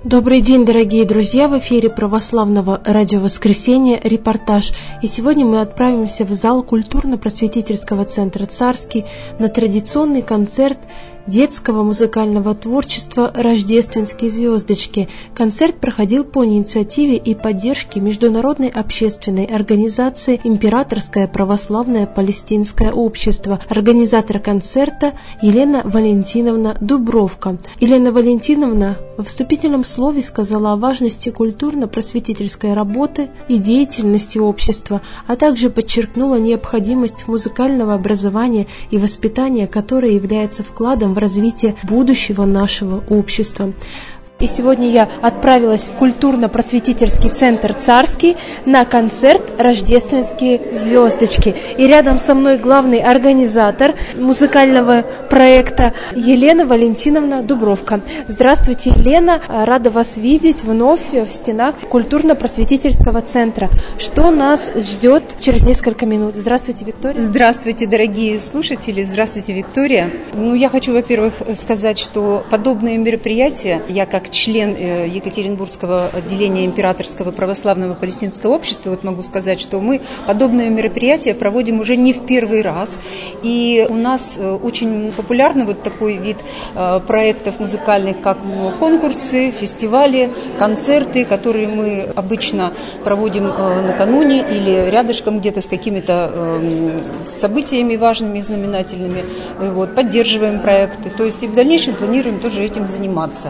Добрый день, дорогие друзья! В эфире Православного радио «Воскресенье» репортаж. И сегодня мы отправимся в зал культурно-просветительского центра «Царский» на традиционный концерт детского музыкального творчества «Рождественские звездочки». Концерт проходил по инициативе и поддержке международной общественной организации «Императорское православное палестинское общество». Организатор концерта Елена Валентиновна Дубровка. Елена Валентиновна во вступительном слове сказала о важности культурно-просветительской работы и деятельности общества, а также подчеркнула необходимость музыкального образования и воспитания, которое является вкладом в развитие будущего нашего общества. И сегодня я отправилась в культурно-просветительский центр «Царский» на концерт «Рождественские звездочки». И рядом со мной главный организатор музыкального проекта Елена Валентиновна Дубровка. Здравствуйте, Елена. Рада вас видеть вновь в стенах культурно-просветительского центра. Что нас ждет через несколько минут? Здравствуйте, Виктория. Здравствуйте, дорогие слушатели. Здравствуйте, Виктория. Я хочу, во-первых, сказать, что подобные мероприятия я как член Екатеринбургского отделения Императорского православного палестинского общества, могу сказать, что мы подобные мероприятия проводим уже не в первый раз. И у нас очень популярный такой вид проектов музыкальных, как конкурсы, фестивали, концерты, которые мы обычно проводим накануне или рядышком где-то с какими-то событиями важными и знаменательными. Поддерживаем проекты. То есть и в дальнейшем планируем тоже этим заниматься.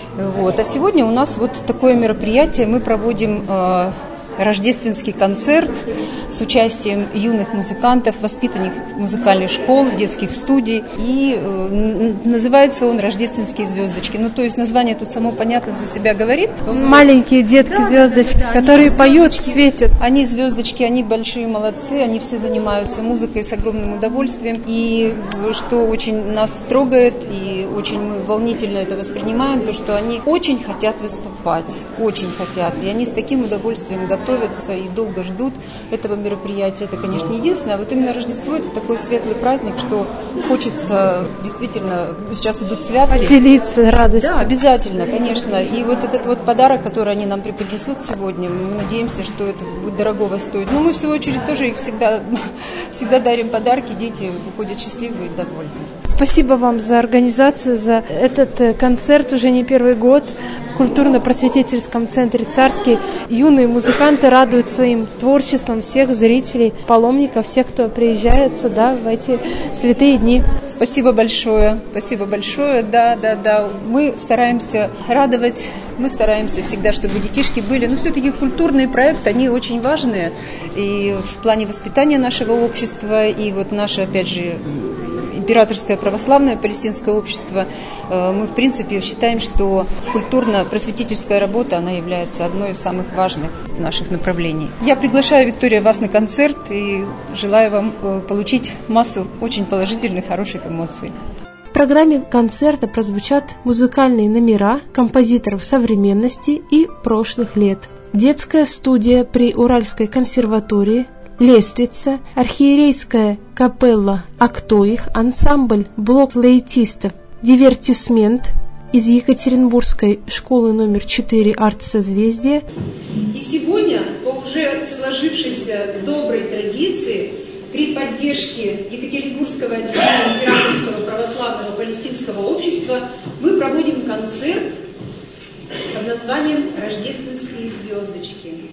А сегодня у нас такое мероприятие. Мы проводим рождественский концерт с участием юных музыкантов, воспитанников музыкальных школ, детских студий. И называется он «Рождественские звездочки». То есть название тут само понятно за себя говорит. Маленькие детки-звездочки, которые поют, светят. Они звездочки, они большие молодцы, они все занимаются музыкой с огромным удовольствием. И что очень нас трогает и очень мы волнительно это воспринимаем, то что они очень хотят выступать, очень хотят. И они с таким удовольствием готовятся и долго ждут этого мероприятия. Это, конечно, не единственное, а именно Рождество – это такой светлый праздник, что хочется действительно, сейчас идут святки. Поделиться радостью. Да, обязательно, конечно. И этот подарок, который они нам преподнесут сегодня, мы надеемся, что это будет дорогого стоить. Мы, в свою очередь, тоже их всегда дарим подарки, дети уходят счастливые и довольны. Спасибо вам за организацию, за этот концерт уже не первый год в культурно-просветительском центре «Царский». Юные музыканты радуют своим творчеством всех зрителей, паломников, всех, кто приезжает сюда в эти святые дни. Спасибо большое, да. Мы стараемся радовать, мы стараемся всегда, чтобы детишки были. Все-таки культурные проекты, они очень важные и в плане воспитания нашего общества, и наше, опять же, Императорское православное палестинское общество, мы, в принципе, считаем, что культурно-просветительская работа, она является одной из самых важных наших направлений. Я приглашаю, Виктория, вас на концерт и желаю вам получить массу очень положительных, хороших эмоций. В программе концерта прозвучат музыкальные номера композиторов современности и прошлых лет. Детская студия при Уральской консерватории, Лествица, архиерейская капелла «А кто их?», ансамбль «Блок флейтистов», дивертисмент из Екатеринбургской школы номер 4 «Арт-созвездие». И сегодня, по уже сложившейся доброй традиции, при поддержке Екатеринбургского отделения Императорского православного палестинского общества мы проводим концерт под названием «Рождественские звездочки».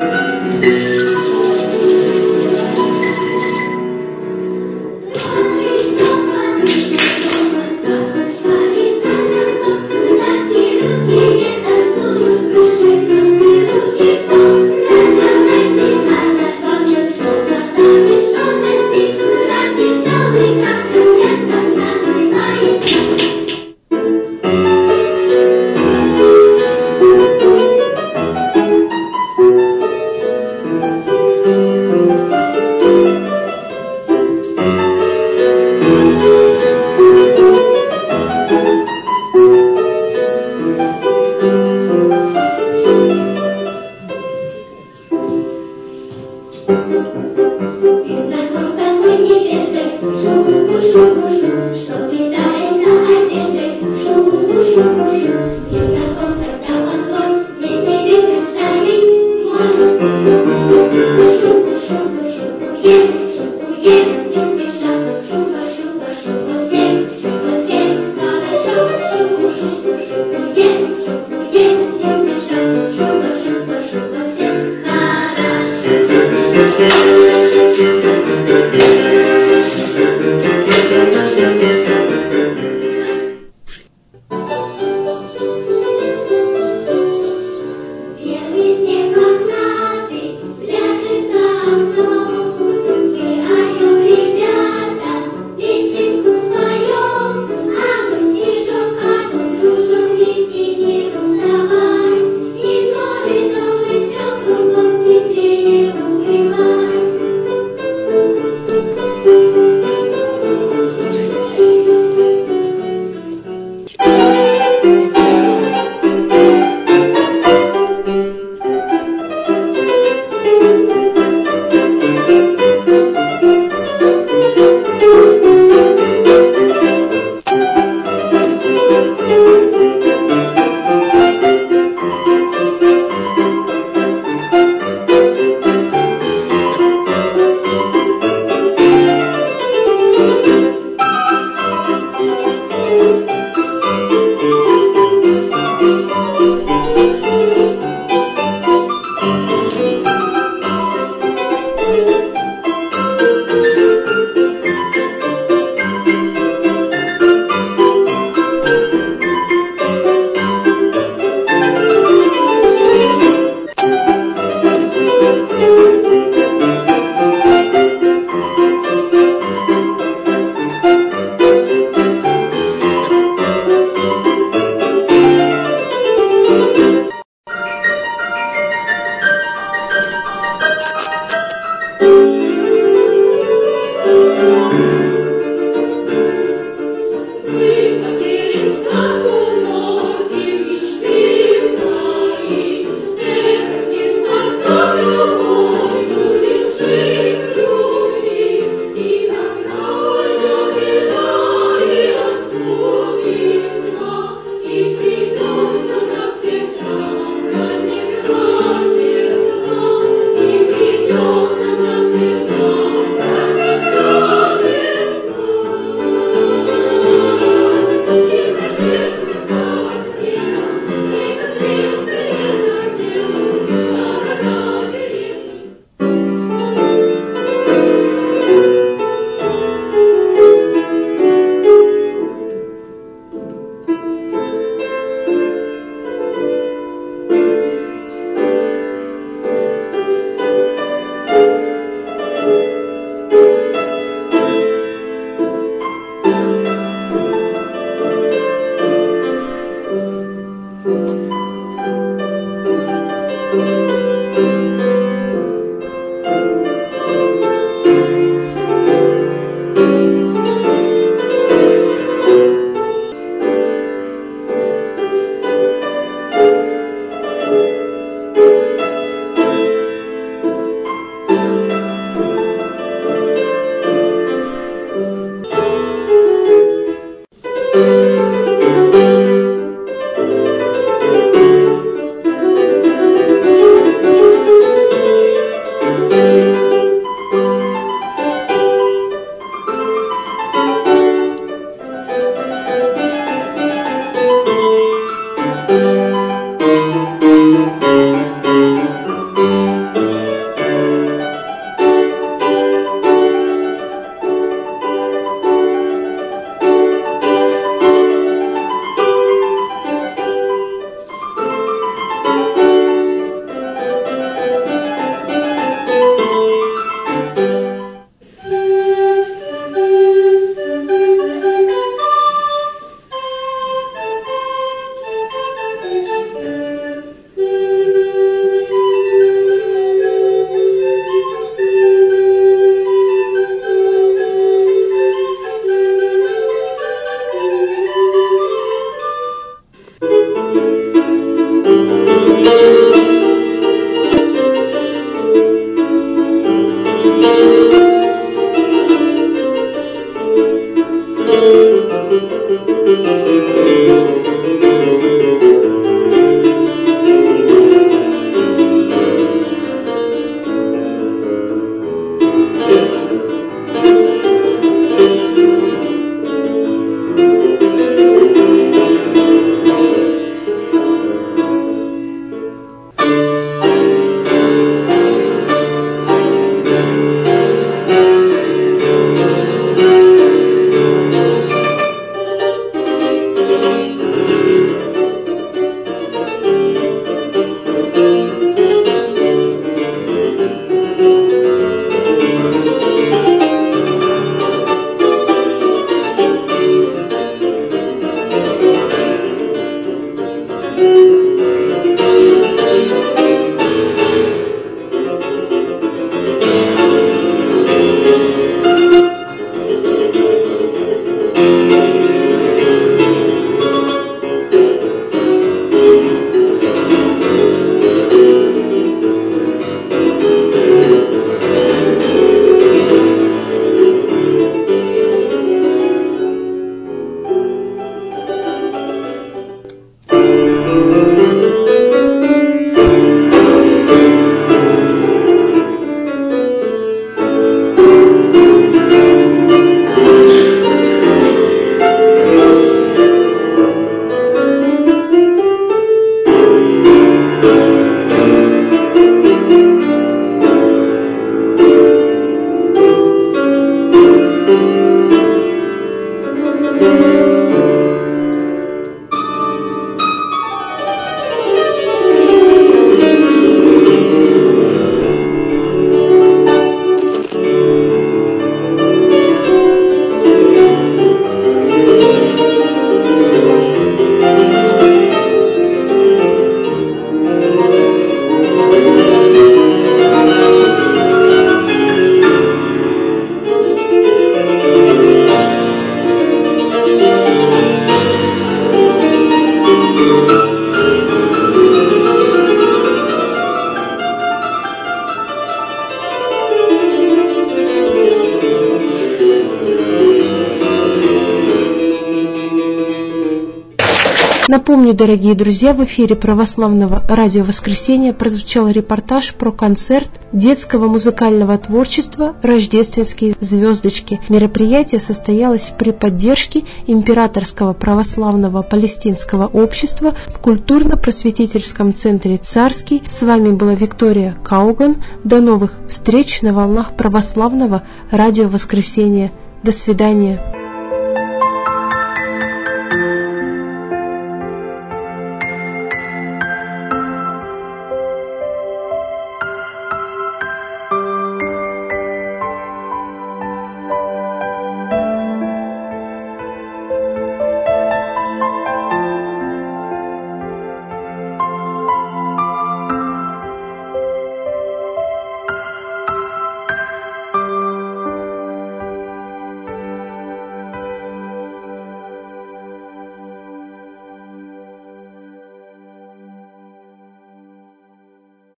Напомню, дорогие друзья, в эфире православного радио «Воскресенье» прозвучал репортаж про концерт детского музыкального творчества «Рождественские звездочки». Мероприятие состоялось при поддержке Императорского православного палестинского общества в культурно-просветительском центре «Царский». С вами была Виктория Кауган. До новых встреч на волнах православного радио «Воскресенье». До свидания.